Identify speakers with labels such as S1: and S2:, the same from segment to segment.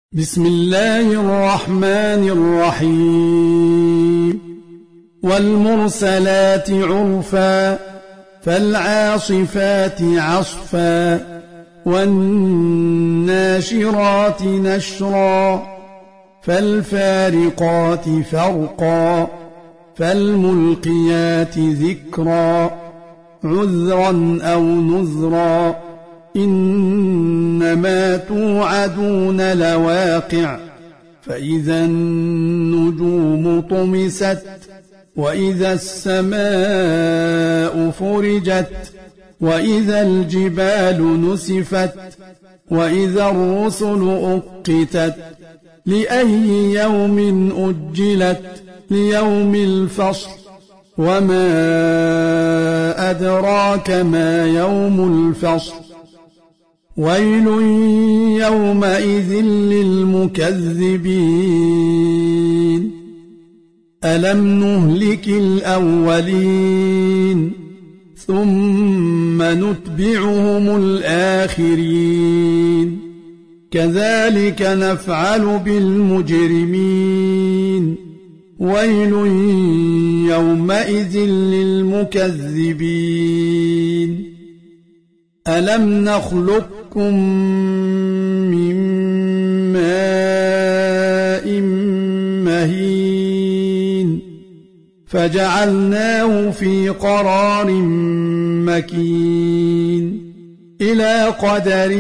S1: بسم الله الرحمن الرحيم والمرسلات عرفا فالعاصفات عصفا والناشرات نشرا فالفارقات فرقا فالملقيات ذكرا عذرا أو نذرا إنما توعدون لواقع فإذا النجوم طمست وإذا السماء فرجت وإذا الجبال نسفت وإذا الرسل أقتت لأي يوم أجلت ليوم الفصل وما أدراك ما يوم الفصل ويل يومئذ للمكذبين ألم نهلك الأولين ثم نتبعهم الآخرين كذلك نفعل بالمجرمين ويل يومئذ للمكذبين ألم نخلقكم من ماء مهين فجعلناه في قرار مكين إلى قدر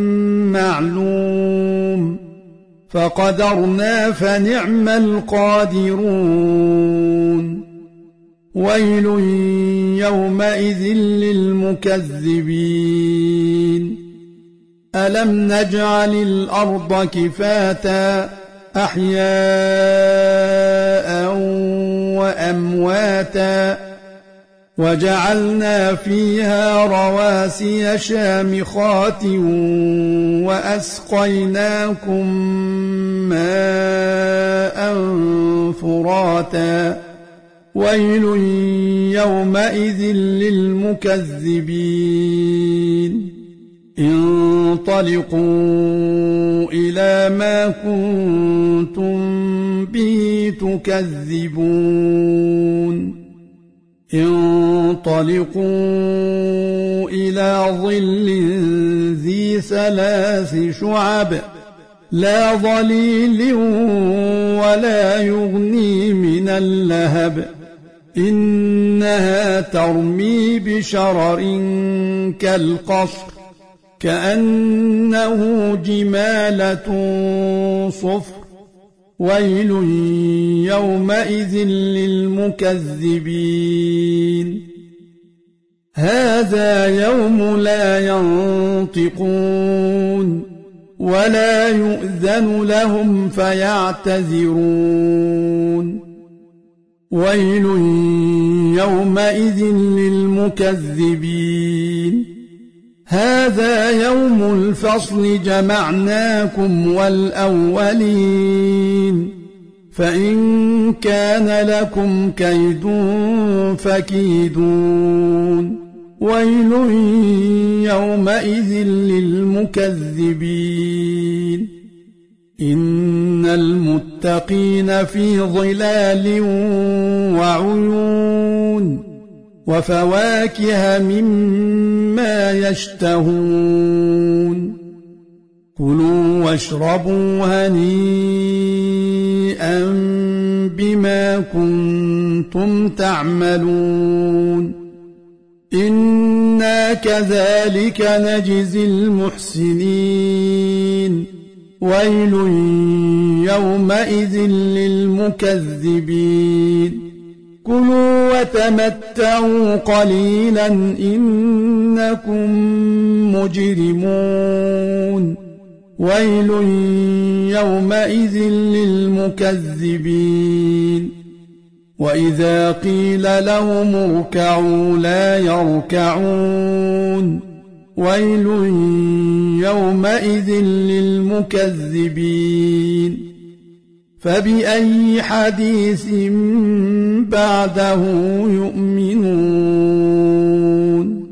S1: معلوم فقدرنا فنعم القادرون ويل يومئذ للمكذبين ألم نجعل الأرض كفاتا أحياء وأمواتا وجعلنا فيها رواسي شامخات وأسقيناكم ماء فراتا ويل يومئذ للمكذبين انطلقوا إلى ما كنتم به تكذبون انطلقوا إلى ظل ذي 3 شعب لا ظليل ولا يغني من اللهب إنها ترمي بشرر كالقصر كأنه جمالة صفر ويل يومئذ للمكذبين هذا يوم لا ينطقون ولا يؤذن لهم فيعتذرون ويل يومئذ للمكذبين هذا يوم الفصل جمعناكم والأولين فإن كان لكم كيد فكيدون ويل يومئذ للمكذبين إن المتقين في ظلال وعيون وفواكه مما يشتهون كلوا واشربوا هنيئا بما كنتم تعملون إنا كذلك نجزي المحسنين ويل يومئذ للمكذبين كلوا وتمتعوا قليلا إنكم مجرمون ويل يومئذ للمكذبين وإذا قيل لهم اركعوا لا يركعون ويل يومئذ للمكذبين فبأي حديث بعده يؤمنون